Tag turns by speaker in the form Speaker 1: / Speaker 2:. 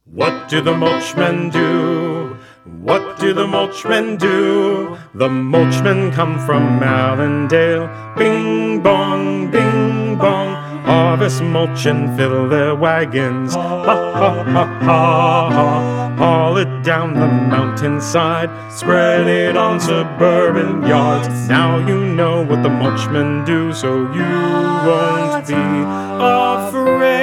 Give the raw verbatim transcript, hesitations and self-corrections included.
Speaker 1: What do the mulchmen do? What do the mulchmen do? The mulchmen come from Allendale. Bing bong, bing bong. Harvest mulch and fill their wagons. Ha ha ha ha ha. Haul it down the mountainside. Spread it on suburban yards. Now you know what the mulchmen do, so you won't be afraid.